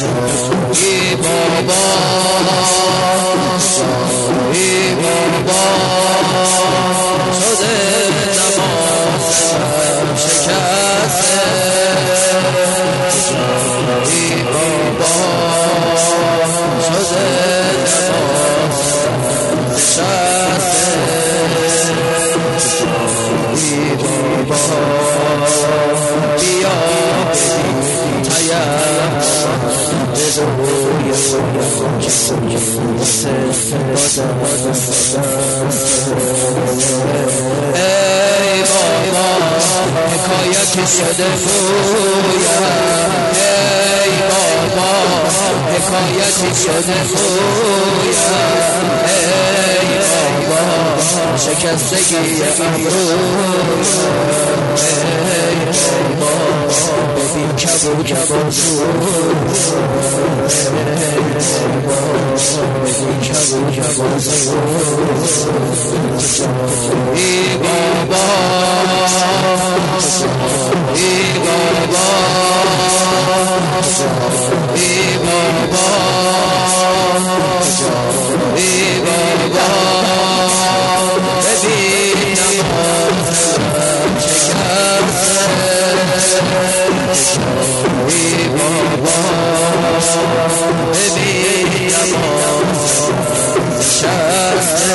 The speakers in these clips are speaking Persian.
ای بابا ای بابا شده نمازم شکسته ای بابا شده نمازم نشسته ای بابا بیا ببین تیم ای بابا حکایتی شده خویم ای بابا حکایتی شده خویم ای بابا شکستگی امروز ای بابا ببین کبود ای بابا ای بابا ای بابا ای بابا ببین نمازم شکسته ای بابا ببین نمازم نشسته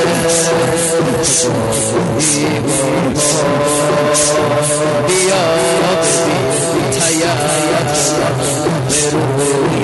ای بابا بیا ببین تیمم به روی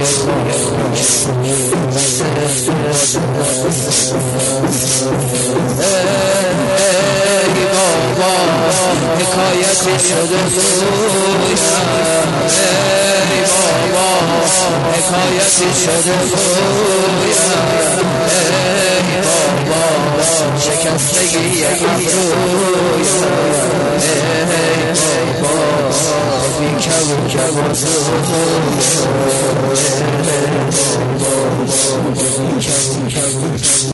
ای بابا حکایتی شده خویم ای بابا حکایتی شده خویم ای بابا شکستگی